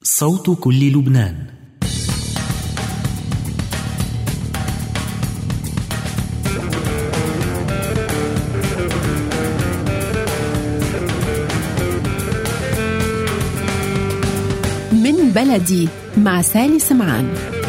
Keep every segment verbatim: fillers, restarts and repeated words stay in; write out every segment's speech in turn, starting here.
صوت كل لبنان. من بلدي مع سالي سمعان.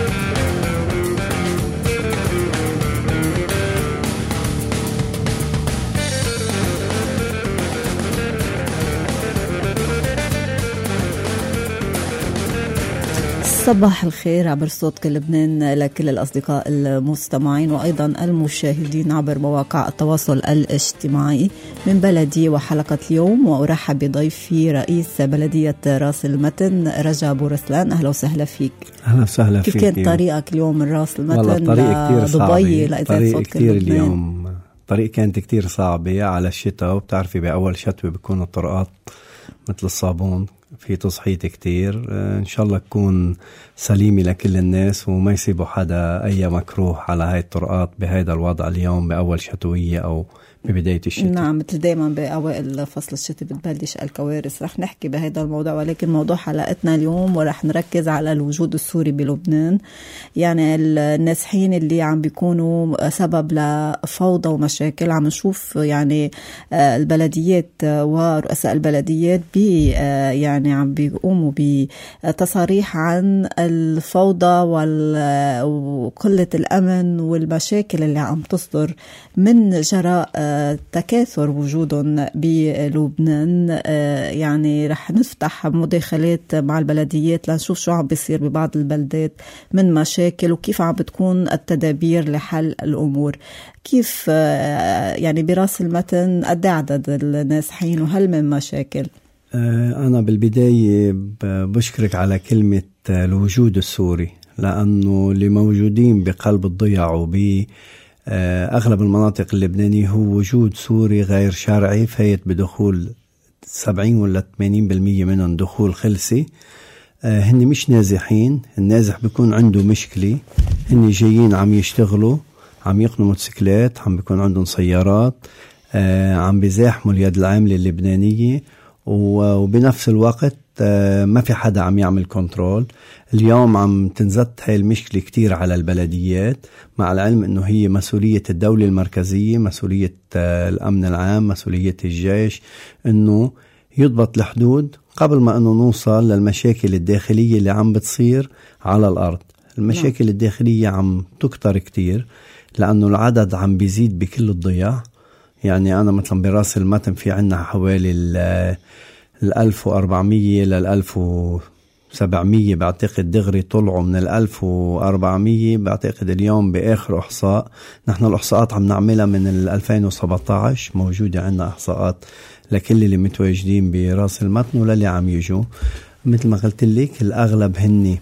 صباح الخير عبر صوت كل لبنان لكل الأصدقاء المستمعين وأيضا المشاهدين عبر مواقع التواصل الاجتماعي. من بلدي وحلقة اليوم، وأرحب بضيفي رئيس بلدية راس المتن رجا أبو رسلان. أهلا وسهلا فيك. أهلا وسهلا فيك. كيف كانت طريقك اليوم من راس المتن والله طريق كتير دبي صعبة، طريق كتير لبنان. اليوم طريق كانت كتير صعبة على الشتاء، وبتعرفي بأول شتوى بيكون الطرقات مثل الصابون، في تصحيط كتير. إن شاء الله تكون سليمة لكل الناس وما يصيبوا حدا أي مكروه على هاي الطرقات بهذا الوضع اليوم بأول شتوية أو ببداية الشتاء. نعم، مثل دايما بأوائل فصل الشتاء بتبلش الكوارث. رح نحكي بهذا الموضوع، ولكن موضوع حلقتنا اليوم ورح نركز على الوجود السوري بلبنان. يعني النازحين اللي عم بيكونوا سبب لفوضى ومشاكل. عم نشوف يعني البلديات ورؤساء البلديات بي يعني عم بيقوموا بتصاريح عن الفوضى وقلة الأمن والمشاكل اللي عم تصدر من جراء تكاثر وجودهم بلبنان. يعني رح نفتح مداخلات مع البلديات لنشوف شو عم بيصير ببعض البلدات من مشاكل وكيف عم بتكون التدابير لحل الأمور. كيف يعني براس المتن قد عدد النازحين وهل من مشاكل؟ أنا بالبداية بشكرك على كلمة الوجود السوري، لأنه اللي موجودين بقلب الضياع وبي أغلب المناطق اللبنانية هو وجود سوري غير شرعي فايت بدخول سبعين ولا ثمانين بالمية منهم دخول خلسي. هن مش نازحين، النازح بيكون عنده مشكلة، هن جايين عم يشتغلوا، عم يقنوا موتوسيكلات، عم بيكون عندهم سيارات، عم بيزاحموا اليد العاملة اللبنانية، وبنفس الوقت ما في حدا عم يعمل كنترول. اليوم عم تنزت هاي المشكلة كتير على البلديات، مع العلم انه هي مسؤولية الدولة المركزية، مسؤولية الامن العام، مسؤولية الجيش انه يضبط الحدود قبل ما انه نوصل للمشاكل الداخلية اللي عم بتصير على الارض. المشاكل الداخلية عم تكتر كتير لانه العدد عم بيزيد بكل الضياع. يعني انا مثلا براس المتن في عنا حوالي الألف وأربعمية للألف وسبعمية بعتقد دغري طلعوا من الألف وأربعمية بعتقد اليوم بآخر إحصاء. نحن الإحصاءات عم نعملها من الألفين وسبعة عشر، موجودة عنا إحصاءات لكل اللي متواجدين براس المتن وللي عم يجوا. مثل ما قلت لك الأغلب هني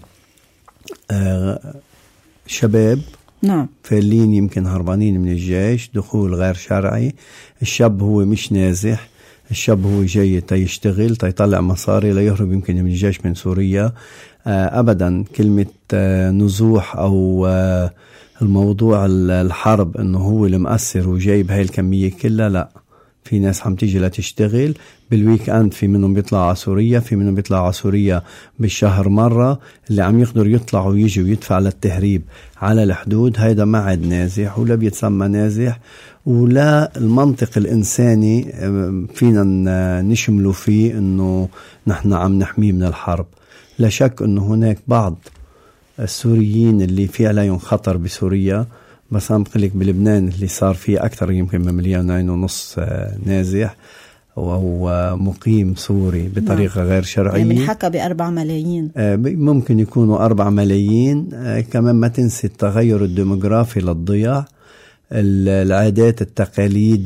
آه شباب، نعم، فاللين يمكن هربانين من الجيش، دخول غير شرعي. الشاب هو مش نازح، الشاب هو جاي تيشتغل تيطلع مصاري ليهرب يمكن من الجيش من سوريا. آه أبدا كلمة آه نزوح أو آه الموضوع الحرب أنه هو المؤثر وجايب هاي الكمية كلها، لا. في ناس عم تيجي لتشتغل بالويك اند، في منهم بيطلع على سوريا، في منهم بيطلع على سوريا بالشهر مرة. اللي عم يقدر يطلع ويجي ويدفع للتهريب على الحدود هيدا ما عاد نازح ولا بيتسمى نازح، ولا المنطق الإنساني فينا نشمله فيه انه نحن عم نحميه من الحرب. لا شك انه هناك بعض السوريين اللي في عليهم خطر بسوريا، بس أنا بقولك بلبنان اللي صار فيه أكثر يمكن من مليونين ونص نازح وهو مقيم سوري بطريقة نعم. غير شرعية. يعني بنحكى بأربع ملايين، ممكن يكونوا أربع ملايين. كمان ما تنسي التغير الديموغرافي للضياع، العادات، التقاليد،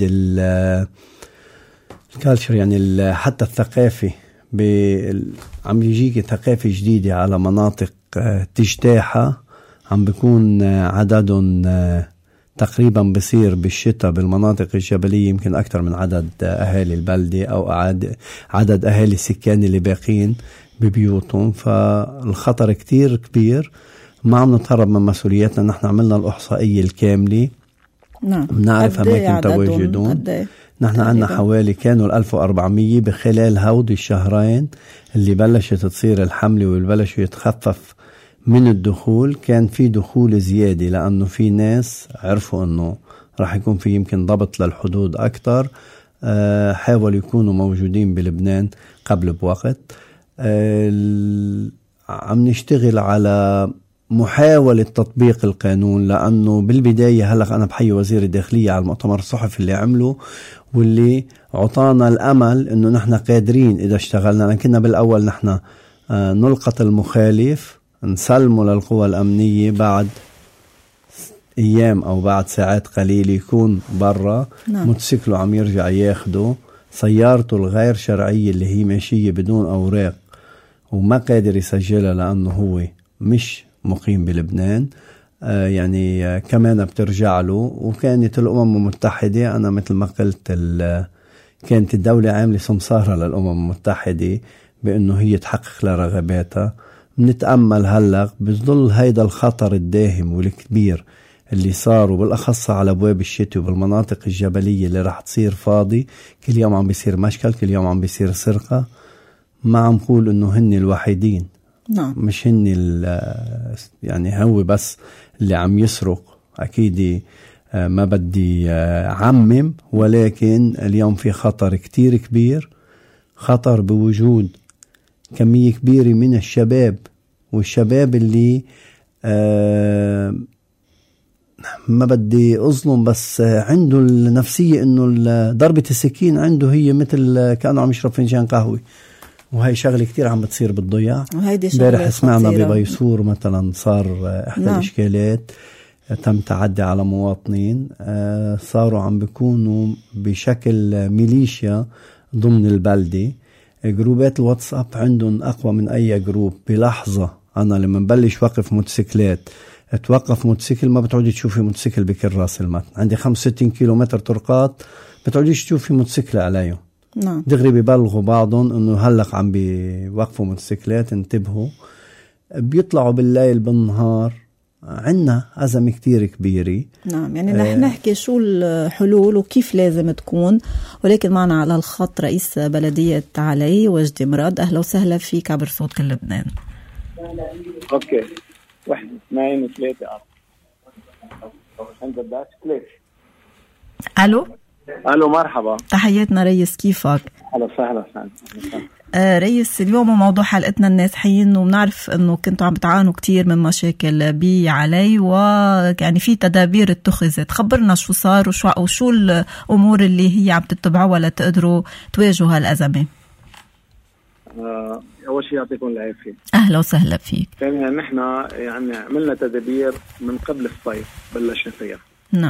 الكالتشر، يعني حتى الثقافة. عم يجيك ثقافة جديدة على مناطق تجتاحها، عم بيكون عددهم تقريبا بصير بالشتاء بالمناطق الجبلية يمكن أكثر من عدد أهالي البلدة أو عدد أهالي السكان اللي باقين ببيوتهم. فالخطر كتير كبير، ما عم نتهرب من مسؤولياتنا. نحن عملنا الإحصائية الكاملة، نعم، نعرف أماكن تواجدهم. نحن عندنا حوالي كانوا ألف وأربعمية بخلال هودي الشهرين اللي بلشت تصير الحملة والبلشوا يتخفف من الدخول. كان في دخول زيادة لأنه في ناس عرفوا أنه راح يكون في يمكن ضبط للحدود أكتر، أه حاولوا يكونوا موجودين بلبنان قبل بوقت. أه عم نشتغل على محاولة تطبيق القانون، لأنه بالبداية هلأ أنا بحيي وزير الداخلية على المؤتمر الصحفي اللي عمله واللي عطانا الأمل أنه نحن قادرين إذا اشتغلنا. لكننا بالأول نحن أه نلقط المخالف نسلمه للقوى الأمنية، بعد أيام أو بعد ساعات قليلة يكون برا نعم. موتوسيكله عم يرجع ياخده، سيارته الغير شرعية اللي هي ماشية بدون أوراق وما قادر يسجلها لأنه هو مش مقيم بلبنان، آه يعني آه كمان بترجع له. وكانت الأمم المتحدة أنا مثل ما قلت كانت الدولة عاملة سمسارة للأمم المتحدة بأنه هي تحقق لرغباتها. نتأمل هلأ بظل هيدا الخطر الداهم والكبير اللي صاروا بالأخص على أبواب الشتاء وبالمناطق الجبلية اللي راح تصير فاضي. كل يوم عم بيصير مشكل، كل يوم عم بيصير سرقة. ما عم قول إنه هن الوحيدين نعم. مش هن يعني هو بس اللي عم يسرق. أكيد ما بدي عمم، ولكن اليوم في خطر كتير كبير، خطر بوجود كمية كبيرة من الشباب، والشباب اللي آه ما بدي أظلم بس عنده النفسية إنه ضربة السكين عنده هي مثل كأنه عم يشرب فنجان قهوة. وهي شغلة كتير عم بتصير بالضياع. امبارح سمعنا ببيصور مثلا صار إحدى نعم. الإشكالات تم تعدي على مواطنين، آه صاروا عم بيكونوا بشكل ميليشيا ضمن البلدة. جروبات الواتساب عندهم أقوى من أي جروب. بلحظة أنا لما نبلش وقف موتوسيكلات، توقف موتوسيكل ما بتعودي تشوفي موتوسيكل بكل راس المتن. عندي خمسة وستين كيلو متر طرقات بتعوديش تشوفي موتوسيكل عليهم. نعم. دغري بيبلغوا بعضهم إنه هلق عم بيوقفوا موتوسيكلات، انتبهوا. بيطلعوا بالليل بالنهار. عنا أزمة كتير كبيرة. نعم، يعني رح آه نحكي شو الحلول وكيف لازم تكون. ولكن معنا على الخط رئيس بلدية علي وجدي مراد. أهلا وسهلا فيك عبر صوت كل لبنان. أوكي، واحد اثنين ثلاثة أنت بدأت ليش؟ ألو ألو مرحبا. تحياتنا ريس، كيفك؟ أهلا وسهلا. آه ريس، اليوم موضوع حلقتنا النازحين، وبنعرف انه كنتوا عم بتعانوا كتير من مشاكل بعلي، ويعني في تدابير اتخذت. خبرنا شو صار وشو, وشو الامور اللي هي عم تتبعوها لتقدروا تواجهوا هالازمه. آه اول شيء يعطيكم العافيه. اهلا وسهلا فيك. يعني نحن يعني عملنا تدابير من قبل الصيف بلشنا فيها. نعم.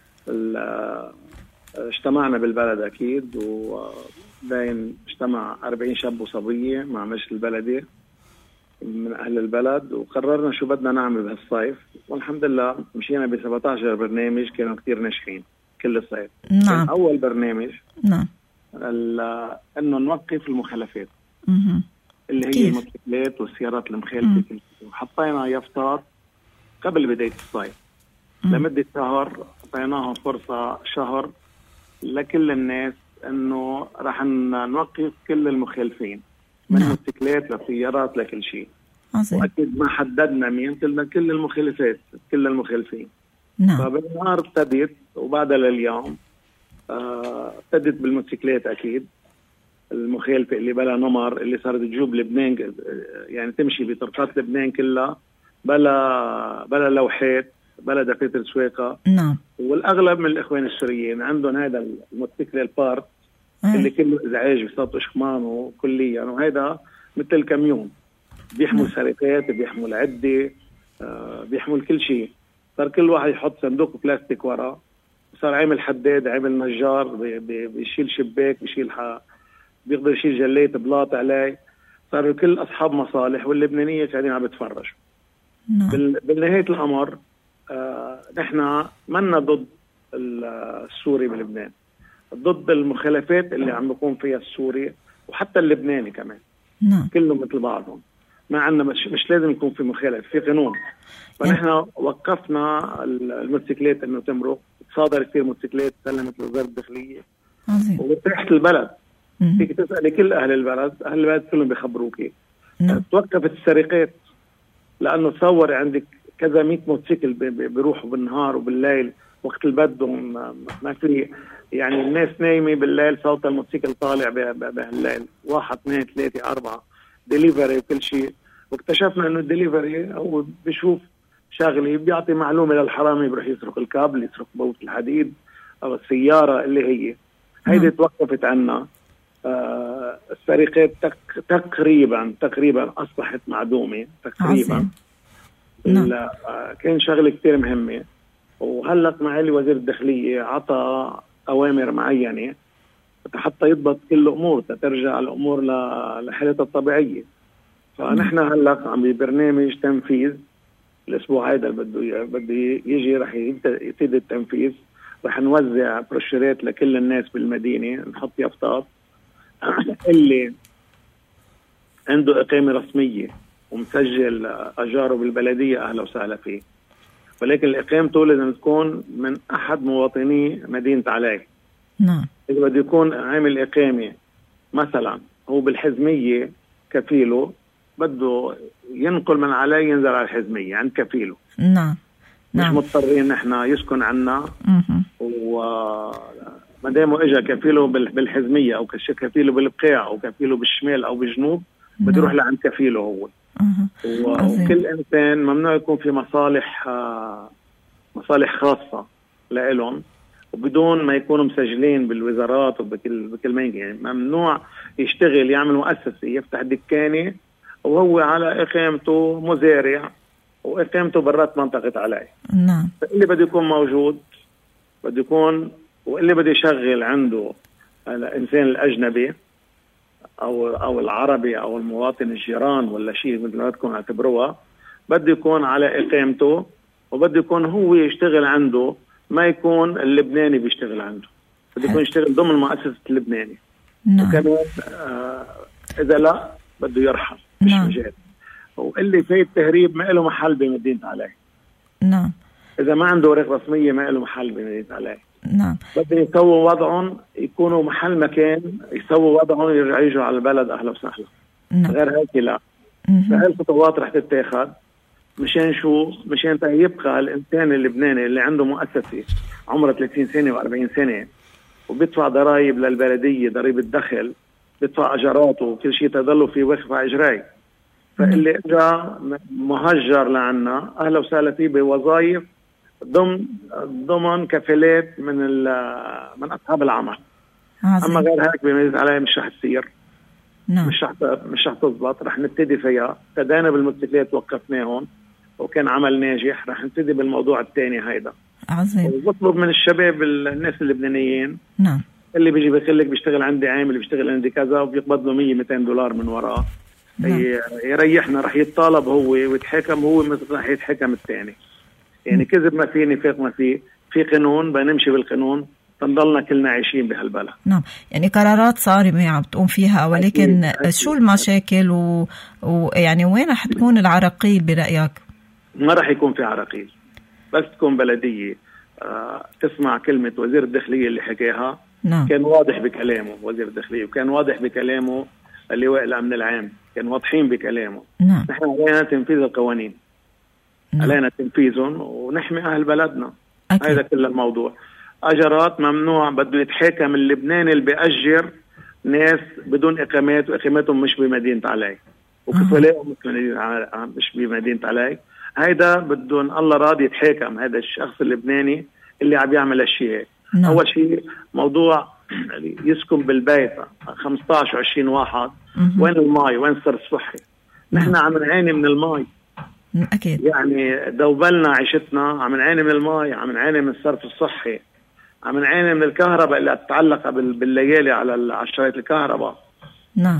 اجتمعنا بالبلد اكيد، وبين اجتمع أربعين شاب وصبيه مع مجلس البلدي من اهل البلد، وقررنا شو بدنا نعمل بهالصيف. والحمد لله مشينا ب سبعة عشر برنامج كانوا كتير ناجحين كل الصيف. نعم. اول برنامج نعم انه نوقف المخالفات مه. اللي هي الموتوسيكلات والسيارات المخالفه، وحطينا يافطات قبل بدايه الصيف لمده شهر. اعطيناهم فرصه شهر لكل الناس انه راح نوقف كل المخالفين من موتوسيكلات لسيارات لكل شيء. واكيد ما حددنا مين، قلنا كل المخالفات كل المخالفين. نعم. فبالنهار ابتدت وبعدها لليوم ابتدت آه بالموتوسيكلات اكيد المخالفه اللي بلا نمر، اللي صارت تجوب لبنان، يعني تمشي بطرقات لبنان كلها بلا بلا لوحات بلا دفاتر سواقه. نعم. والاغلب من الاخوان السوريين عندهم هذا الموتوسيكل البارت اللي كله ازعاج بصوت اشخمان كليا، وهذا مثل الكاميون بيحمل سرقات، بيحمل عده، آه بيحمل كل شيء. صار كل واحد يحط صندوق بلاستيك وراه، صار عامل حداد، عامل نجار، بيشيل شباك، بيشيل حق، بيقدر يشيل جليت بلاط عليه. صاروا كل أصحاب مصالح واللبنانية كانوا عم بتفرجوا. نعم. بالنهاية الأمر آه نحن منا ضد السوري بلبنان، ضد المخالفات اللي عم بيكون فيها السوري وحتى اللبناني كمان. نعم. كلهم مثل بعضهم، ما عندنا مش, مش لازم يكون في مخالف، في قانون. فنحن وقفنا الموتوسيكلات انه تمرق. صادر كثير موتوسيكلات سلمت لوزارة الداخلية وتحت البلد. فيك تسألي كل أهل البلد، أهل البلد كلهم بيخبروكي. توقفت السرقات، لأنه تصور عندك كذا مئة موتوسيكل بيروحوا بالنهار وبالليل وقت البدهم، ما في يعني الناس نايمة بالليل صوت الموتوسيكل طالع بالليل، واحد اثنين ثلاثة أربعة ديليفري وكل شيء. واكتشفنا إنه الديليفري هو بيشوف شغلي بيعطي معلومة للحرامي بيروح يسرق الكابل، يسرق بوت الحديد أو السيارة اللي هي هيدي توقفت عنا. آه السرقات تك تقريبا تقريبا أصبحت معدومة تقريبا. لا آه كان شغلة كتير مهمة. وهلق معالي وزير الداخلية عطى أوامر معينة حتى يضبط كل الأمور ترجع الأمور لحالتها الطبيعية. فنحن هلق عم ببرنامج تنفيذ الأسبوع هيدا بده بده يجي رح يبتدي التنفيذ. رح نوزع بروشورات لكل الناس بالمدينة، نحط يافطات اللي عنده إقامة رسمية ومسجل أجاره بالبلدية أهلا وسهلا فيه، ولكن إقامته لازم تكون من أحد مواطني مدينة علاي. نعم. إذا بده يكون عامل إقامة مثلا هو بالحزمية كفيله، بده ينقل من علاي ينزل على الحزمية عند كفيله. نعم. مش نعم. مضطرين نحن يسكن عنا. وما دامه اجى كفيله بالحزمية او كفيله بالبقاع او كفيله بالشمال او بالجنوب، بده يروح لعند كفيله هو. وكل انسان ممنوع يكون في مصالح مصالح خاصة لإلهم وبدون ما يكونوا مسجلين بالوزارات وبكل بكل ما يعني. ممنوع يشتغل يعمل مؤسسة يفتح دكانة وهو على إقامته مزارع وإقامته برات منطقة علاي. نعم. اللي بده يكون موجود بده يكون، واللي بده يشغل عنده الإنسان الأجنبي أو أو العربي أو المواطن الجيران ولا شيء مثل ما بدكم اعتبروها، بده يكون على إقامته وبده يكون هو يشتغل عنده، ما يكون اللبناني بيشتغل عنده، بده يكون يشتغل ضمن مؤسسة اللبناني. نعم. وكمان آه إذا لا بده يرحل مش نعم. مجال. واللي في التهريب ما له محل بمدينة علاي. نعم. إذا ما عنده ورق رسمية ما له محل بمدينة علاي. نعم. بدهم يسووا وضعهم يكونوا محل مكان، يسووا وضعهم يرجعوا يجوا على البلد أهلا وسهلا. نعم. غير هيك لا. فهي الخطوات رح تتاخد مشان شو؟ مشان يبقى الإنسان اللبناني اللي عنده مؤسسة عمره ثلاثين سنة وأربعين سنة وبيدفع ضرائب للبلدية، ضريبة الدخل، بيدفع أجراته وكل شيء تضلوا في وقفة إجرائي. فاللي اجى مهجر لعنا اهلا وسهلا فيه بوظائف ضمن ضمن كفالات من من اصحاب العمل. عظيم. اما غير هيك بميز عليها مش رح تصير. نعم. مش رح مش رح تزبط. رح نبتدي فيها. ابتدينا بالموتوسيكلات وقفناهم وكان عمل ناجح. رح نبتدي بالموضوع الثاني هيدا. عظيم. وبطلب من الشباب الناس اللبنانيين. نعم. اللي بيجي بيقول لك بيشتغل عندي عامل بيشتغل عندي كذا وبيقبض له مية مئتين دولار من وراه. نعم. يريحنا. رح يتطالب هو ويتحكم هو مثل رح يتحكم الثاني. يعني كذب ما فيه، نفاق ما فيه، في قانون بنمشي بالقانون تنضلنا كلنا عايشين بهالبلد. نعم. يعني قرارات صارمة عم تقوم فيها، ولكن أكيد. أكيد. شو المشاكل و... ويعني وين رح تكون العراقيل برأيك؟ ما رح يكون في عراقيل، بس تكون بلدية آه تسمع كلمة وزير الداخلية اللي حكاها. نعم. كان واضح بكلامه وزير الداخلية، وكان واضح بكلامه اللواء الأمن العام، كان واضحين بكلامه. نعم. نحن علينا تنفيذ القوانين. نعم. علينا تنفيذهم ونحمي أهل بلدنا. هذا كل الموضوع. أجرات ممنوع، بده يتحاكم اللبناني اللي بيأجر ناس بدون إقامات وإقامتهم مش بمدينة علاي وكفلاءهم مش بمدينة علاي. هيدا بدون الله راضي يتحاكم هذا الشخص اللبناني اللي عم يعمل الشيء. نعم. أول شيء موضوع يسكن بالبيت خمسة عشر وعشرين واحد. مم. وين الماء؟ وين الصرف الصحي؟ نحن عم نعاني من الماء. أكيد. يعني دوبلنا عيشتنا، عم نعاني من الماء، عم نعاني من الصرف الصحي، عم نعاني من الكهرباء اللي تتعلق بالليالي على عشرات الكهرباء. نعم.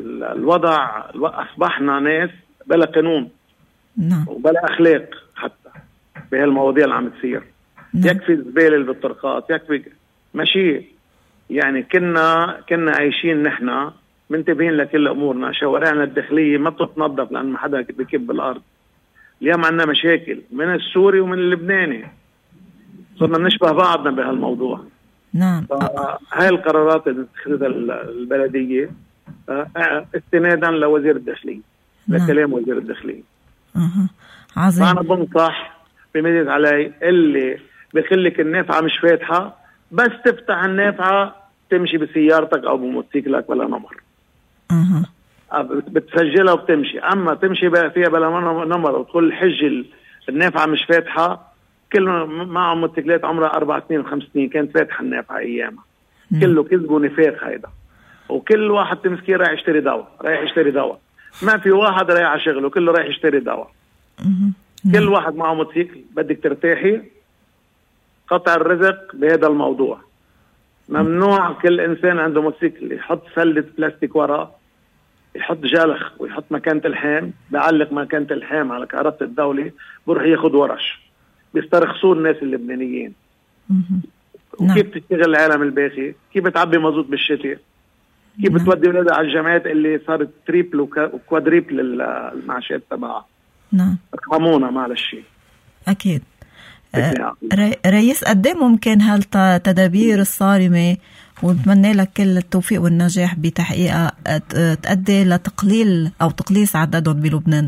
الوضع أصبحنا ناس بلا قانون. نعم. وبلا أخلاق حتى بهالمواضيع اللي عم تصير. نعم. يكفي الزبالة اللي بالطرقات، يكفي ماشي. يعني كنا كنا عايشين نحن منتبهين لكل أمورنا. شوارعنا الداخلية ما بتتنظف لأن ما حدا بكب بالأرض. اليوم عندنا مشاكل من السوري ومن اللبناني، صرنا نشبه بعضنا بهالموضوع. نعم. هاي القرارات اللي اتخذتها البلدية استنادا لوزير الداخلية، نعم. لكلام وزير الداخلية. أه. عظيم. فأنا بنصح بمدد علي اللي بخليك النافعة مش فاتحة، بس تفتح النافعة تمشي بسيارتك أو بموتوسيكلك بلا نمر. أه. بتسجلها وبتمشي. أما تمشي بقى فيها بلا نمر وتقول الحج النافعة مش فاتحة، كله معهم موتوسيكلات عمرها أربع سنين وخمس سنين كانت فاتحة النافعة أيامها. م. كله كذب ونفاق هيدا، وكل واحد تمسكين رايح يشتري دواء، رايح يشتري دواء، ما في واحد رايح على شغله، كله رايح يشتري دواء. كل واحد معه موتوسيكل. بدك ترتاحي، قطع الرزق بهذا الموضوع. ممنوع كل إنسان عنده موتوسيكل يحط سلة بلاستيك ورا، يحط جلخ ويحط مكانة الحام، بيعلق مكانة الحام على كهرباء الدولة، بروح ياخد ورش. بيسترخصوا الناس اللبنانيين. وكيف تشتغل العالم الباقي؟ كيف بتعبي مازوت بالشتاء؟ كيف بتودي ولادها على الجامعات اللي صارت تريبل وكوادريبل المعاشات تبعها؟ نعم. ارحمونا معلش. أكيد. آه رئيس، قد ايه ممكن هالتدابير الصارمة، ونتمنى لك كل التوفيق والنجاح بتحقيقها، تؤدي لتقليل أو تقليص عددهم بلبنان؟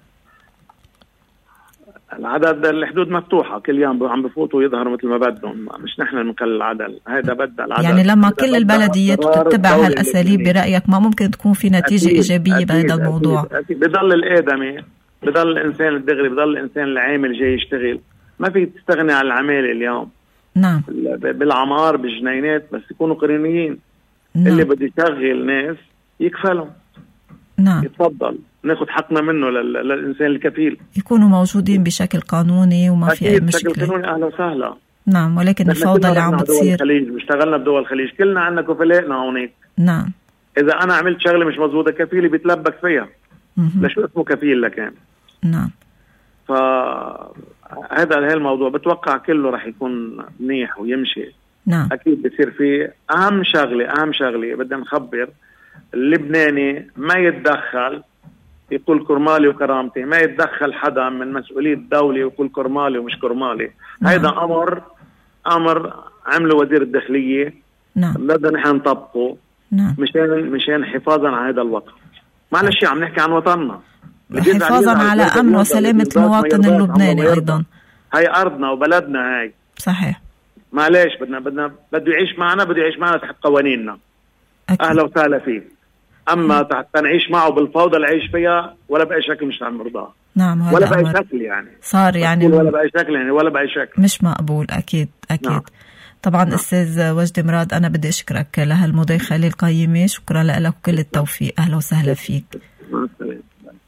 العدد الحدود مفتوحة، كل يوم عم بفوتوا يظهروا مثل ما بدهم، مش نحن نقلل العدد. هذا بدأ العدد. يعني لما كل البلديات تتبع هالأساليب برأيك ما ممكن تكون في نتيجة أكيد إيجابية بهذا الموضوع؟ أكيد أكيد. بضل الآدمي، بضل الإنسان الدغري، بضل الإنسان العامل جاي يشتغل. ما في تستغني عن العمالة اليوم. نعم. بالعمار بالجنينات بس يكونوا قانونيين. نعم. اللي بده يشغل ناس يكفلهم. نعم. يتفضل ناخد حقنا منه للإنسان الكفيل. يكونوا موجودين بشكل قانوني وما في أي مشكلة. بشكل قانوني أهلا وسهلا. نعم. ولكن الفوضى اللي عم بتصير. اشتغلنا بدول الخليج، كلنا عندنا كفلائنا هونيك. نعم. إذا أنا عملت شغلة مش مضبوطة كفيلي بيتلبك فيها. لشو اسمه كفيل لكان؟ نعم. فهذا هذا الموضوع بتوقع كله رح يكون منيح ويمشي. نعم. أكيد بصير فيه. أهم شغلة أهم شغلة بدنا نخبر اللبناني ما يتدخل يقول كرمالي وكرامتي، ما يتدخل حدا من مسؤولية الدولة ويقول كرمالي ومش كرمالي. نعم. هيدا أمر أمر عمله وزير الداخلية. نعم. بدنا نحن نطبقه. نعم. مشان مشان حفاظا على هذا الوطن. معلش عم نحكي عن وطننا، حفاظا على أمن وسلامة المواطن اللبناني أيضا. هاي أرضنا وبلدنا هاي. صحيح. معلش بدنا بدنا بده يعيش معنا، بده يعيش معنا تحت قوانيننا. أكيد. أهلا وسهلا فيه. أما تحت نعيش معه بالفوضى اللي عيش فيها ولا بأي شكل مش عم نرضاه. نعم. ولا بأي شكل يعني. صار يعني ولا بأي شكل يعني ولا بأي شكل. مش مقبول. أكيد أكيد. نعم. طبعا. نعم. أستاذ وجدي مراد، أنا بدي أشكرك لهالمداخلة القيمة، شكرا لك وكل التوفيق. أهلا وسهلا فيك. مع السلامة.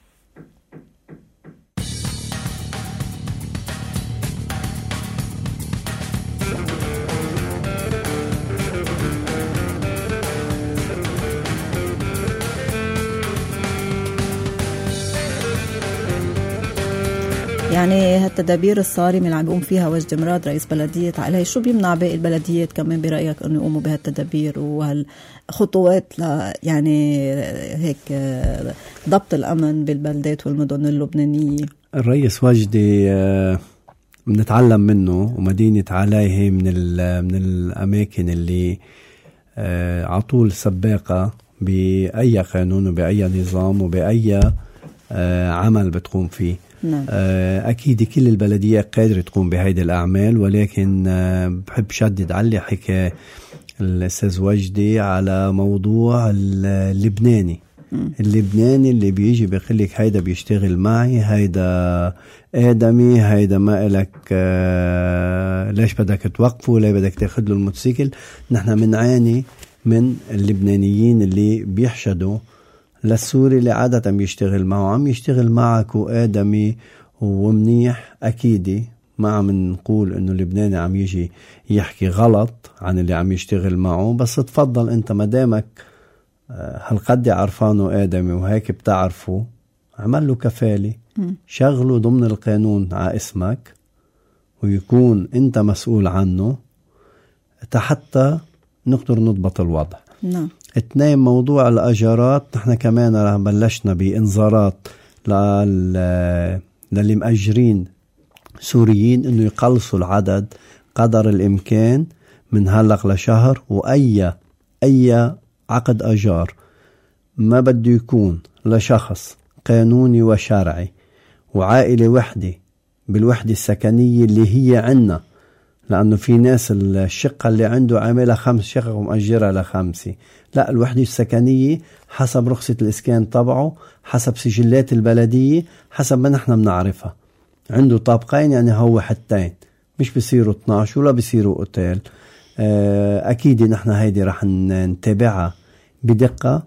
يعني هالتدابير الصارمة اللي عم يقوم فيها وجدي مراد رئيس بلدية علي، شو بيمنع باقي البلديات كمان برأيك أنه يقوموا بهالتدابير وهالخطوات ل يعني هيك ضبط الأمن بالبلدات والمدن اللبنانية؟ الرئيس وجدي بنتعلم منه، ومدينة علي من من الأماكن اللي عطول سباقة بأي قانون وبأي نظام وبأي عمل بتقوم فيه. نعم. أكيد كل البلدية قادرة تقوم بهيدي الأعمال، ولكن بحب شدد على اللي حكى الأستاذ وجدي على موضوع اللبناني. م. اللبناني اللي بيجي بيقلك هيدا بيشتغل معي، هيدا آدمي، هيدا ما إلك ليش بدك توقفه، ليه بدك تاخد له الموتوسيكل. نحن منعاني من اللبنانيين اللي بيحشدوا للسوري اللي عادة بيشتغل معه، عم يشتغل معك وآدمي ومنيح. أكيدي ما عم نقول إنه اللبناني عم يجي يحكي غلط عن اللي عم يشتغل معه، بس تفضل أنت مدامك هالقد عرفانه آدمي وهيك بتعرفه، عمل له كفالة، شغله ضمن القانون على اسمك ويكون أنت مسؤول عنه حتى نقدر نضبط الوضع. نعم. اثنين، موضوع الأجارات، نحن كمان رح بلشنا بإنذارات للي مأجرين سوريين إنه يقلصوا العدد قدر الإمكان من هلق لشهر. وأي أي عقد أجار ما بده يكون لشخص قانوني وشرعي وعائلة وحدة بالوحدة السكنية اللي هي عنا، لأنه في ناس الشقة اللي عنده عاملها خمس شقق ومأجرها لخمسة. لا، الوحدة السكنية حسب رخصة الإسكان طبعه، حسب سجلات البلدية، حسب ما نحن بنعرفها. عنده طابقين يعني هو حتين، مش بيصيروا اثناش ولا بيصيروا اوتيل. أكيد نحن هيدي رح نتابعها بدقة.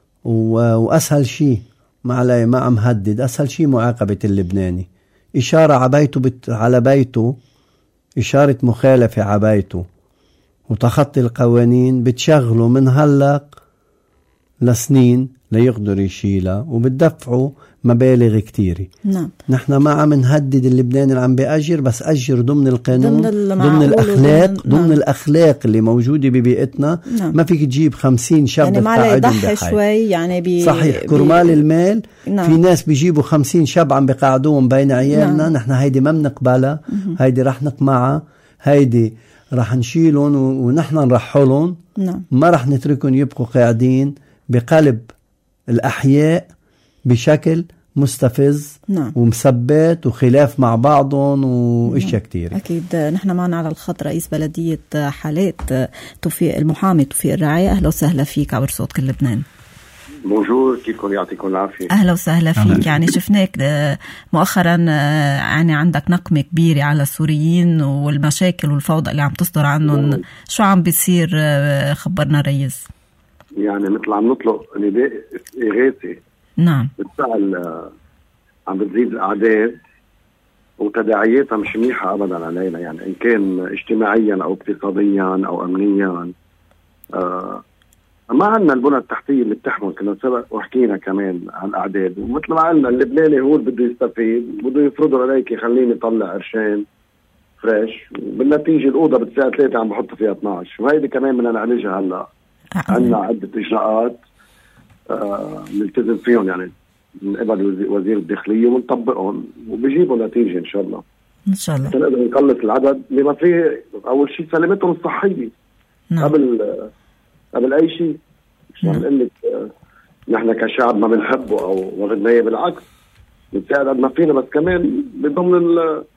وأسهل شيء ما علي ما عم هدد، أسهل شيء معاقبة اللبناني. إشارة على بيته بت... على بيته إشارة مخالفة على بيته وتخطي القوانين بتشغله من هلق لسنين ليقدر يشيلها، وبتدفعوا مبالغ كتيرة. نعم. نحن ما عم نهدد اللبناني اللي عم بيأجر، بس أجر ضمن القانون، ضمن, ضمن الأخلاق ضمن, ضمن نعم. الأخلاق اللي موجودة ببيئتنا. نعم. ما فيك تجيب خمسين شاب يعني ما لا يضحي شوي يعني بي صحيح بي كرمال المال. نعم. في ناس بيجيبوا خمسين شاب عم بقعدوهم بين عيالنا. نعم. نحن هيدي ما بنقبلها، هيدي رح نقمعها، هيدي رح نشيلهم ونحن نرحلهم. نعم. ما رح نتركهم يبقوا قاعدين بقلب الأحياء بشكل مستفز. نعم. ومثبت وخلاف مع بعضهم وإشياء نعم. كتير. أكيد. نحن معنا على الخط رئيس بلدية حالات توفيق، المحامي توفيق الرعاية. أهلا وسهلا فيك عبر صوت كل لبنان. بونجور، كيفكم؟ يعطيكم العافية. أهلا وسهلا فيك. أهلا. يعني شفناك مؤخرا يعني عندك نقمة كبيرة على السوريين والمشاكل والفوضى اللي عم تصدر عنهم. مم. شو عم بيصير؟ خبرنا ريس. يعني مثل عم نطلق نداء إغاثي. نعم. بالفعل عم بتزيد الأعداد وتداعياتها مش منيحة أبدا علينا، يعني إن كان اجتماعيا أو اقتصاديا أو أمنيا. آه ما عندنا البنى التحتية اللي بتحمل. كنا سبق وحكينا كمان عن الأعداد، ومثل ما قلنا اللبناني هو اللي بده يستفيد، بده يفرضوا عليك يخليني يطلع قرشين فريش، بالنتيجة الأوضة بتساعد ثلاثة عم بحط فيها اثناش. وهيدي كمان بدنا نعالجها هلا. عندنا عدة إجراءات آه نلتزم فيهم يعني من قبل وزير الداخلية ونطبقهم وبيجيبوا نتيجة إن شاء الله. إن شاء الله. نقدر نقلص العدد لما فيه. أول شيء سلامتهم الصحية. نعم. قبل قبل أي شيء. مش عم نقول لك آه نحن كشعب ما بنحبه أو وغدناه، بالعكس بنساعد قد ما فينا، بس كمان بضمن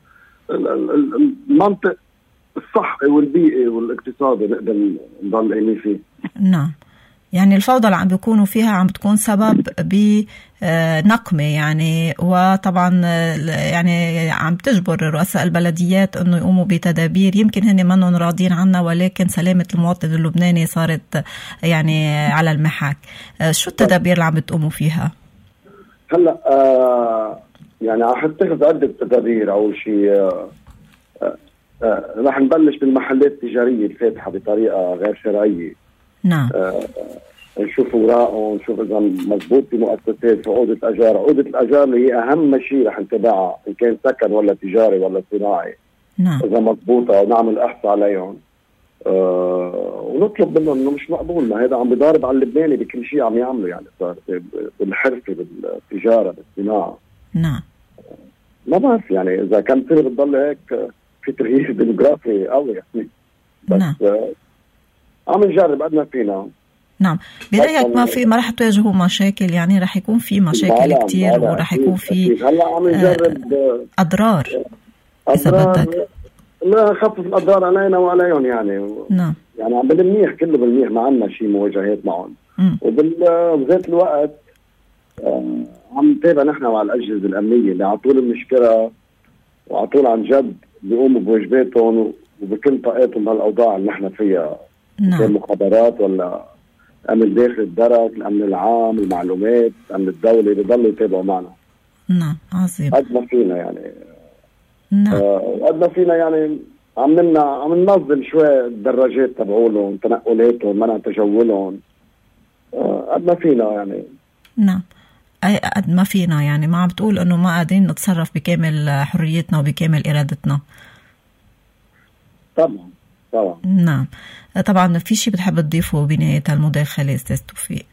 المنطق الصحي والبيئي والاقتصادي نقدر نضل قايمين فيه. نعم. يعني الفوضى اللي عم بيكونوا فيها عم بتكون سبب بنقمة يعني، وطبعا يعني عم تجبر رؤساء البلديات انه يقوموا بتدابير يمكن هن منهم راضين عنها، ولكن سلامة المواطن اللبناني صارت يعني على المحك. شو التدابير اللي عم بتقوموا فيها؟ هلا آه يعني عم تتخذ عدة تدابير. اول شيء آه آه رح نبلش بالمحلات التجارية الفاتحة بطريقة غير شرعية. نعم. آه نشوف اوراقهم، نشوف اذا مضبوط بمؤسسات في عقودة الاجار. عقودة الاجار اللي هي اهم شيء رح نتابعها ان كان سكن ولا تجاري ولا صناعي. نعم. اذا مضبوطة ونعمل احصاء عليهم. آه ونطلب منهم انه مش مقبول، ما هذا عم بيضارب على اللبناني بكل شيء عم يعمله، يعني صار بالحرفة بالتجارة بالصناعة. نعم. ما بعرف يعني اذا كان تصير بتضل هيك في تغيير ديموغرافي قوي يعني. بس نعم. آه عم نجرب قد ما فينا. نعم. برأيك ما في ما رح تواجهوا مشاكل؟ يعني رح يكون في مشاكل كتير ورح يكون في هلا عم نجرب أضرار إذا بدك. لا نخفف الأضرار علينا وعليهم يعني. نعم. يعني عم بالمنيح كله بالمنيح، ما عندنا شيء مواجهات معهم. وبذات الوقت عم نتابع نحن مع الأجهزة الأمنية اللي على طول بنشكرها وعلى طول عن جد بيقوموا بواجباتهم وبكل طاقتهم بهالأوضاع اللي نحن فيها. نعم. كان مخابرات ولا أمن داخل الدرك، الأمن العام، المعلومات، أمن الدولة بيضلوا يتابعوا معنا. نعم. عظيم. قد ما فينا يعني. نعم. آه قد ما فينا يعني عم نمنع عم ننظم شوي الدراجات تبعولهم، تنقلاتهم، منع تجولهم. آه قد ما فينا يعني. نعم. أي قد ما فينا يعني، ما عم بتقول إنه ما قادرين نتصرف بكامل حريتنا وبكامل إرادتنا. طبعا طبعا. نعم. طبعا في شيء بتحب تضيفه بنهاية المداخلة أستاذ توفيق؟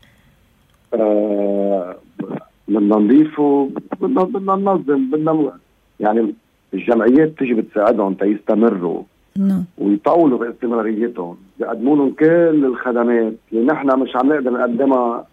آه بدنا نضيفه، بدنا بدنا ننظم، بدنا يعني الجمعيات تيجي بتساعدهم تيستمروا نعم. ويطولوا باستمراريتهم، بيقدموا لهم كل الخدمات اللي نحن مش عم نقدر نقدمها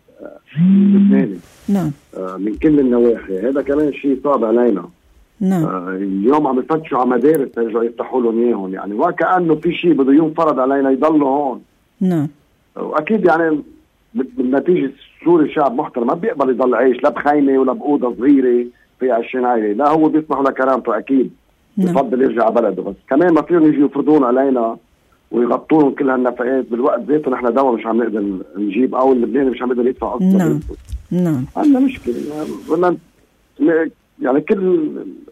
لبناني. نعم. من كل النواحي. هذا كمان شيء صعب علينا. نعم. اليوم عم يفتشوا على مدارس يرجعوا يفتحوا لهم اياهم، يعني وكأنه في شيء بده ينفرض علينا يضلوا هون. نعم. واكيد يعني بالنتيجه سوري شعب محترم ما بيقبل يضل عايش لا بخيمه ولا باوضه صغيره في عشرين عائله، لا هو بيسمحوا لكرامته اكيد. نعم. بفضل يرجع على بلده، بس كمان ما فيهم يجوا يفرضون علينا ويغطون كل هالنفقات بالوقت ذاته. نحن دوا مش عم نقدر نجيب، او اللبناني مش عم نقدر يدفع اصلا. نعم. نعم. عندنا مشكله يعني, يعني كل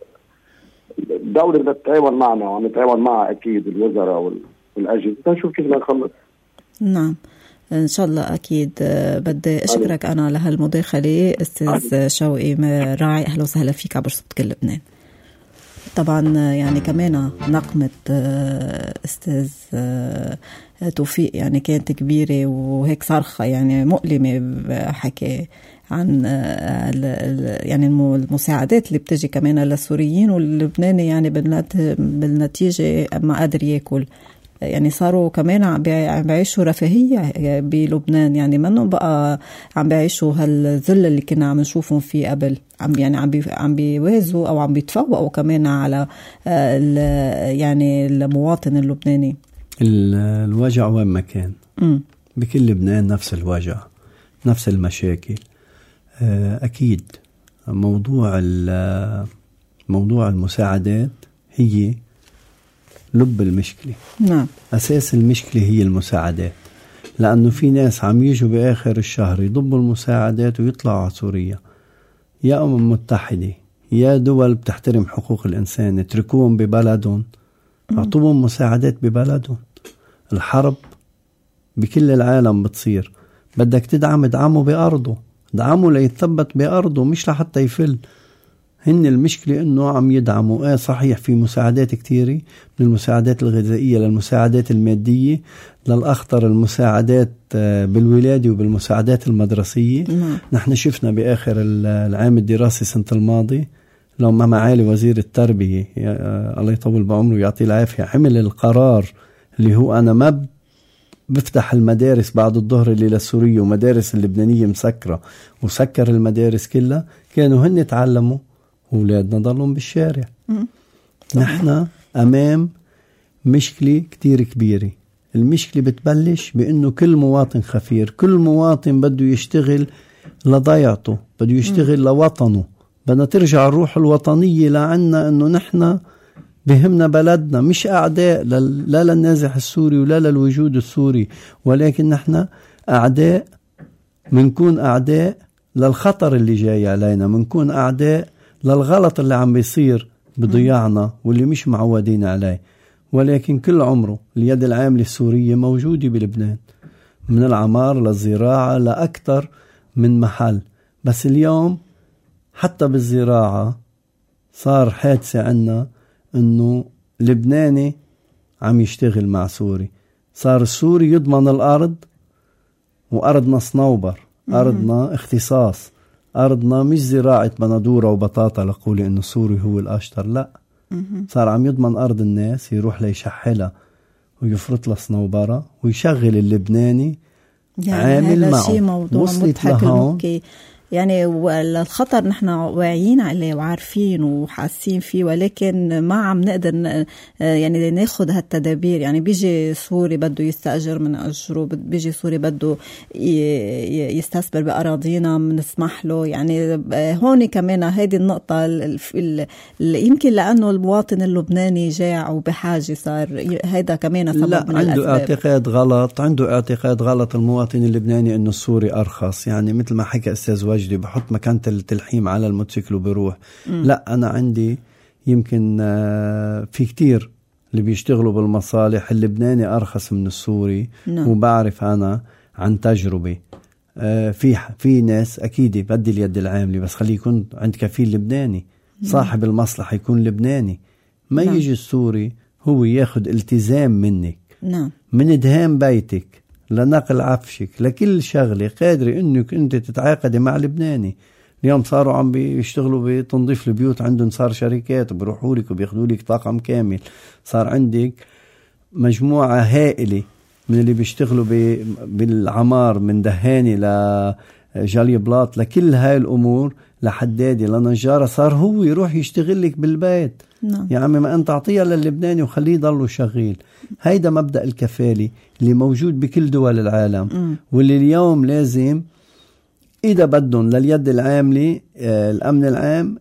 الدوله بدها تتعاون معنا وعم نتعاون معها اكيد الوزراء والاجهزه. نشوف كيف بدنا نخلص. نعم ان شاء الله اكيد. بدي اشكرك انا لهالمداخله استاذ شوقي راعي. اهلا وسهلا فيك عبر صوت كل لبنان. طبعا يعني كمان نقمة استاذ توفيق يعني كانت كبيرة وهيك صرخة يعني مؤلمة، حكي عن يعني المساعدات اللي بتجي كمان للسوريين واللبناني يعني بالنتيجة ما قادر ياكل. يعني صاروا كمان عم بيعيشوا رفاهية بلبنان، يعني منهم بقى عم بيعيشوا هالذل اللي كنا عم نشوفهم فيه قبل. عم يعني عم بي عم بيوازوا او عم بيتفوقوا كمان على يعني المواطن اللبناني. الوجع وين ما كان م. بكل لبنان نفس الوجع نفس المشاكل. اكيد موضوع موضوع المساعدات هي لب المشكلة. نعم. أساس المشكلة هي المساعدات، لأنه في ناس عم يجوا بآخر الشهر يضبوا المساعدات ويطلعوا على سوريا. يا أمم متحدة يا دول بتحترم حقوق الإنسان اتركوهم ببلدهم، اعطوهم مساعدات ببلدهم. الحرب بكل العالم بتصير، بدك تدعم ادعمه بأرضه، دعمه ليتثبت بأرضه مش لحتى يفل. هن المشكلة إنه عم يدعموا. آه صحيح في مساعدات كتيرة، من المساعدات الغذائية للمساعدات المادية للأخطر المساعدات بالولادة وبالمساعدات المدرسية. م. نحن شفنا بآخر العام الدراسي سنة الماضي لما معالي وزير التربية الله يطول بعمره ويعطيه العافية عمل القرار اللي هو أنا ما بفتح المدارس بعد الظهر اللي للسورية ومدارس اللبنانية مسكرة، وسكر المدارس كلها. كانوا هن تعلموا أولادنا ضلهم بالشارع. نحن أمام مشكلة كتير كبيرة. المشكلة بتبلش بأنه كل مواطن خفير، كل مواطن بده يشتغل لضيعته، بده يشتغل م. لوطنه. بدنا ترجع الروح الوطنية لعنا أنه نحن بهمنا بلدنا، مش أعداء لا للنازح السوري ولا للوجود السوري، ولكن نحن أعداء. منكون أعداء للخطر اللي جاي علينا، منكون أعداء للغلط اللي عم بيصير بضياعنا واللي مش معودين عليه. ولكن كل عمره اليد العاملة السورية موجودة بلبنان، من العمار للزراعة لأكثر من محل. بس اليوم حتى بالزراعة صار حادثة عنا انه لبناني عم يشتغل مع سوري. صار السوري يضمن الأرض، وأرضنا صنوبر، أرضنا اختصاص، أرضنا مش زراعة بندورة وبطاطا لقولي إنه سوري هو الأشطر. لا، صار عم يضمن أرض الناس، يروح ليشحلها ويفرط لها صنوبرة ويشغل اللبناني يعني عامل معه. شيء موضوع وصلت لهون يعني الخطر نحن واعيين عليه وعارفين وحاسين فيه، ولكن ما عم نقدر يعني ناخد هالتدابير. يعني بيجي سوري بده يستأجر من أجره، بيجي سوري بده يستثمر بأراضينا بنسمح له. يعني هون كمان هذه النقطة اللي يمكن لأنه المواطن اللبناني جاع وبحاجة، صار هذا كمان سبب لا من عنده الأسباب. اعتقاد غلط، عنده اعتقاد غلط المواطن اللبناني إنه السوري أرخص. يعني مثل ما حكى أستاذ وجدي بحط مكان التلحيم على الموتوسيكل وبيروح. م. لا، أنا عندي يمكن في كتير اللي بيشتغلوا بالمصالح اللبناني أرخص من السوري. م. وبعرف أنا عن تجربة في في ناس أكيد بدي اليد العاملة، بس خليه يكون عند كفيل لبناني. م. صاحب المصلحة يكون لبناني، ما م. يجي السوري هو ياخد التزام منك. م. من ادهام بيتك لنقل عفشك لكل شغلة قادرة انك انت تتعاقدي مع لبناني. اليوم صاروا عم بيشتغلوا بتنظيف البيوت، عندهم صار شركات وبيروحوا لك وبياخذوا لك طاقم كامل. صار عندك مجموعة هائلة من اللي بيشتغلوا بالعمار، من دهاني لجالي بلاط لكل هاي الأمور، لحدادي لنجارة. صار هو يروح يشتغل لك بالبيت. نعم. يا عمي ما أنت أعطيها للبناني وخليه يضله شغيل. هيدا مبدأ الكفالة اللي موجود بكل دول العالم. م. واللي اليوم لازم إذا بدهم لليد العاملة آه الأمن العام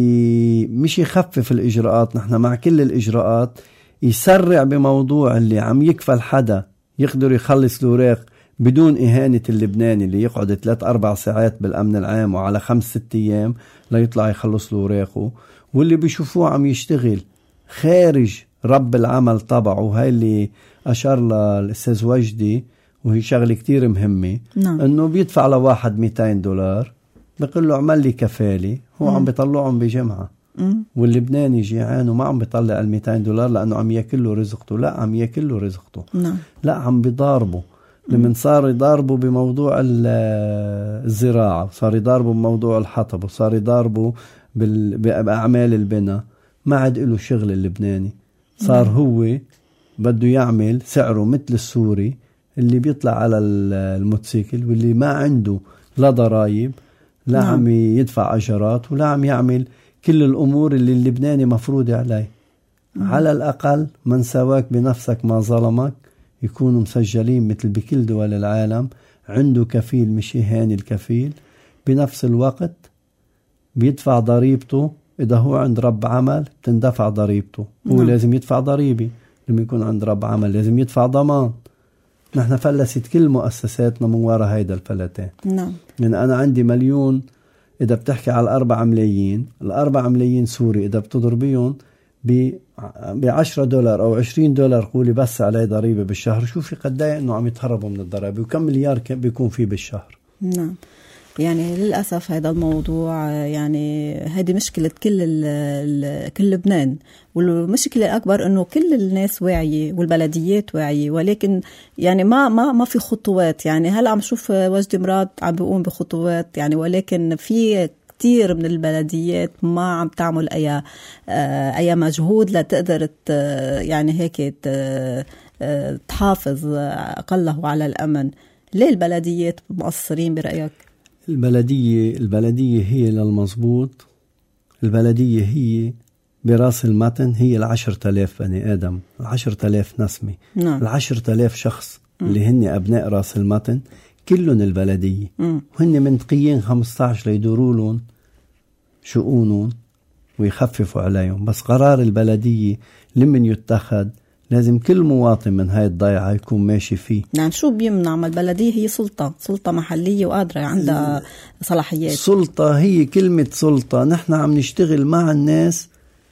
مش يخفف الإجراءات، نحن مع كل الإجراءات، يسرع بموضوع اللي عم يكفل حدا يقدر يخلص الوراق بدون إهانة اللبناني اللي يقعد ثلاث أربع ساعات بالأمن العام وعلى خمس ست أيام ليطلع يخلص الوراقه. واللي بيشوفوه عم يشتغل خارج رب العمل طبعه، وهي اللي أشار للأستاذ وجدي وهي شغلة كتير مهمة. نعم. إنه بيدفع لواحد مئتين دولار بيقول له عمل لي كفالة، هو مم. عم بيطلعهم بجمعة. مم. واللبناني جيعان وما عم بيطلع المئتين دولار لأنه عم يأكله رزقته، لا عم يأكله رزقته. نعم. لا عم بيضاربه. لمن صار يضاربوا بموضوع الزراعة، صار يضاربوا بموضوع الحطب، وصار يضاربوا بأعمال البناء. ما عاد له شغل اللبناني. صار هو بده يعمل سعره مثل السوري اللي بيطلع على الموتوسيكل واللي ما عنده لا ضرائب لا نعم. عم يدفع أجرات ولا عم يعمل كل الأمور اللي اللبناني مفروض عليه. نعم. على الأقل من سواك بنفسك ما ظلمك يكونوا مسجلين مثل بكل دول العالم، عنده كفيل مش يهاني الكفيل، بنفس الوقت بيدفع ضريبته. إذا هو عند رب عمل بتندفع ضريبته. هو نعم. لازم يدفع ضريبة. لما يكون عند رب عمل لازم يدفع ضمان. نحن فلست كل مؤسساتنا من وراء هيدا الفلتين. نعم. يعني أنا عندي مليون، إذا بتحكي على الأربع ملايين، الأربع ملايين سوري إذا بتضربيهم بعشرة دولار أو عشرين دولار قولي بس عليه ضريبة بالشهر، شوفي قداي إنه عم يتهربوا من الضرائب وكم مليار بيكون فيه بالشهر. نعم. يعني للأسف هذا الموضوع يعني هذه مشكلة كل ال كل لبنان، والمشكلة الأكبر إنه كل الناس واعية والبلديات واعية، ولكن يعني ما ما ما في خطوات. يعني هلا عم شوف وجدي مراد عم بيقوم بخطوات يعني، ولكن في كتير من البلديات ما عم تعمل أي أي مجهود لتقدر يعني هيك تحافظ أقله على الأمن. ليه البلديات مقصرين برأيك؟ البلدية البلدية هي للمضبوط، البلدية هي براس المتن، هي العشرة آلاف بني آدم، العشرة آلاف نسمة. نعم. العشرة آلاف شخص م. اللي هن أبناء راس المتن كلهم البلدية. م. وهن منطقيين خمسة عشر ليدوروا لهم شؤونهم ويخففوا عليهم. بس قرار البلدية لمن يتخذ لازم كل مواطن من هاي الضيعة يكون ماشي فيه. نعم. شو بيمنع؟ ما البلدية هي سلطة سلطة محلية وقادرة عندها صلاحيات. سلطة هي كلمة سلطة. نحن عم نشتغل مع الناس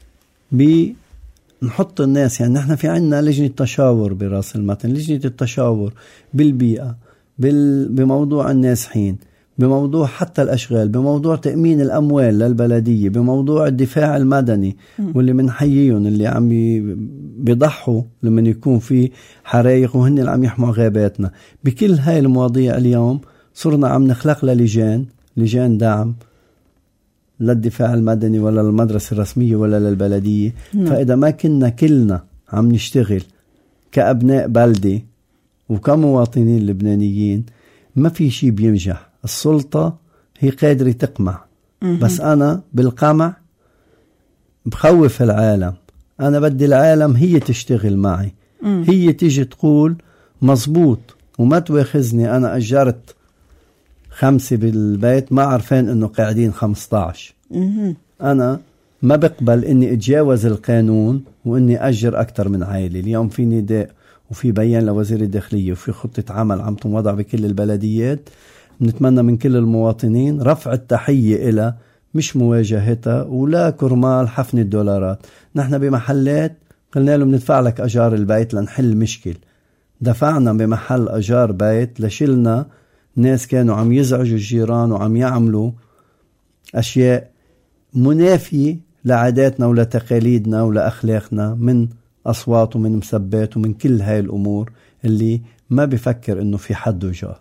بنحط الناس، يعني نحن في عنا لجنة تشاور براس المتن، لجنة التشاور بالبيئة، بموضوع النازحين، بموضوع حتى الأشغال، بموضوع تأمين الأموال للبلدية، بموضوع الدفاع المدني واللي منحييهم اللي عم بيضحوا لما يكون في حرايق وهن اللي عم يحموا غاباتنا. بكل هاي المواضيع اليوم صرنا عم نخلق للجان لجان دعم للدفاع المدني ولا للمدرسة الرسمية ولا للبلدية. م. فإذا ما كنا كلنا عم نشتغل كأبناء بلدة وكمواطنين لبنانيين ما في شيء بينجح. السلطة هي قادرة تقمع. م- بس أنا بالقمع بخوف العالم. أنا بدي العالم هي تشتغل معي. م- هي تيجي تقول مزبوط وما تواخذني أنا أجرت خمسة بالبيت ما عرفان إنه قاعدين خمسة عشر. م- أنا ما بقبل إني أتجاوز القانون وإني أجر أكتر من عائلة. اليوم في نداء وفي بيان لوزير الداخلية وفي خطة عمل عم تنوضع بكل البلديات. نتمنى من كل المواطنين رفع التحية إلى مش مواجهتها ولا كرمال حفن الدولارات. نحن بمحلات قلنا لهم ندفع لك أجار البيت لنحل مشكل. دفعنا بمحل أجار بيت لشلنا ناس كانوا عم يزعجوا الجيران وعم يعملوا أشياء منافية لعاداتنا ولتقاليدنا ولأخلاقنا من أصوات ومن مسبات ومن كل هاي الأمور اللي ما بفكر إنه في حد وجار.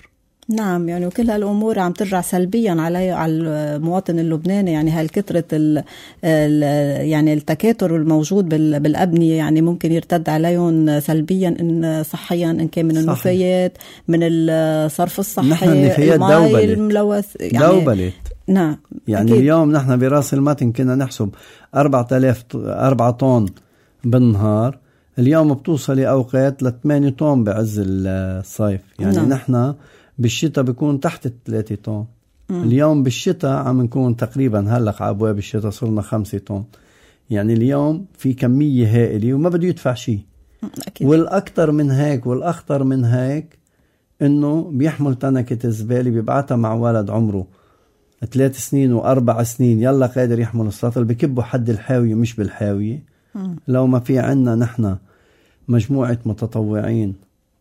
نعم، يعني وكل هالأمور عم ترجع سلبيا على على المواطن اللبناني. يعني هالكثرة ال ال يعني التكاثر الموجود بالأبنية يعني ممكن يرتد عليهم سلبيا إن صحيا، إن كان من النفايات، من الصرف الصحي، الماء الملوث يعني دوبلت. نعم يعني أكيد. اليوم نحن براس المتن كنا نحسب أربعة آلاف أربعة طن بالنهار، اليوم بتوصل أوقات لثمانية طن بعز الصيف. يعني نعم. نحن بالشتاء بيكون تحت الثلاثة طن. مم. اليوم بالشتاء عم نكون تقريبا هلق عبواب الشتاء صرنا خمسة طن. يعني اليوم في كمية هائلة وما بده يدفع شيء. والأكثر من هيك والأخطر من هيك إنه بيحمل تنكة الزبالة بيبعتها مع ولد عمره ثلاث سنين وأربع سنين يلا قادر يحمل السطل، بكبوا حد الحاوية مش بالحاوية. مم. لو ما في عنا نحن مجموعة متطوعين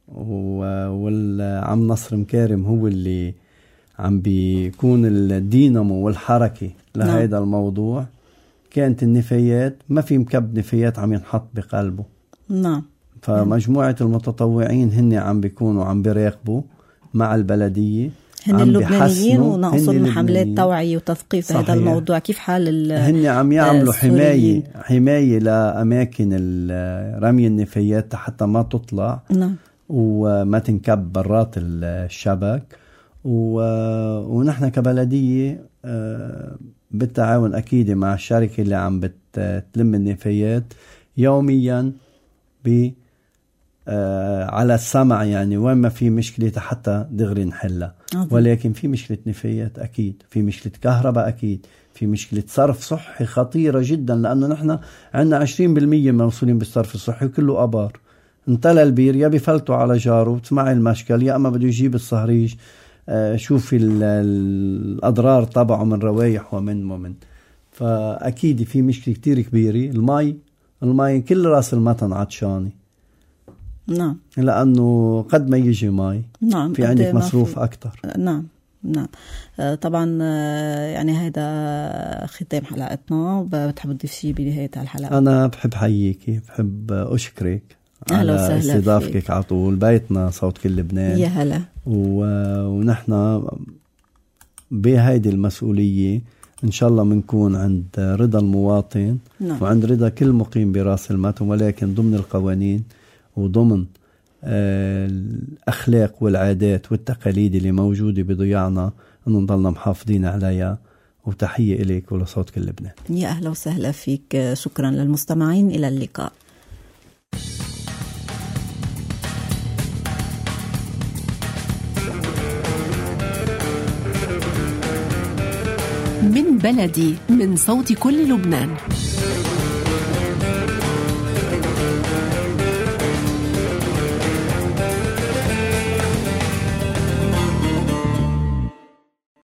والعم نصر مكارم هو اللي عم بيكون الدينامو والحركة لهذا الموضوع، كانت النفايات ما في مكب نفايات عم ينحط بقلبه. نعم. فمجموعة المتطوعين هن عم بيكونوا عم بيراقبوا مع البلدية، هن اللبنانيين وناقصون حملات توعية وتثقيف هذا الموضوع. كيف حال هن عم يعملوا حماية حماية لأماكن رمي النفايات حتى ما تطلع. نعم. وما تنكب برات الشبك. ونحن كبلدية بالتعاون أكيد مع الشركة اللي عم بتلم النفايات يوميا ب على السمع، يعني وين ما في مشكلة حتى دغري نحلها. ولكن في مشكلة نفايات أكيد، في مشكلة كهرباء أكيد، في مشكلة صرف صحي خطيرة جدا، لأنه نحن عندنا عشرين بالمية موصولين بالصرف الصحي وكله أبار. انتلى البير يا بيفلتوا على جاره تسمعي المشكل، يا أما بده يجيب الصهريج. آه شوفي الأضرار طبعه من روايح ومن ومن فأكيد في مشكلة كتير كبيرة. المي المي كل راس المتن عطشاني. نعم. لأنه قد ما يجي مي نعم في عندك مصروف أكتر. نعم نعم. آه طبعا آه يعني هذا ختام حلقتنا. بتحب تضيف شيء بنهاية الحلقة؟ أنا بحب حييكي، بحب أشكرك على استضافتك على طول. بيتنا صوت كل لبنان. يا هلا. و... ونحن بهيدي المسؤولية إن شاء الله منكون عند رضا المواطن. نعم. وعند رضا كل مقيم براس المتن، ولكن ضمن القوانين وضمن آه الأخلاق والعادات والتقاليد اللي موجودة بضياعنا أنه نضلنا محافظين عليها. وتحية إليك ولصوت كل لبنان. يا أهلا وسهلا فيك. شكرا للمستمعين، إلى اللقاء. من بلدي، من صوت كل لبنان.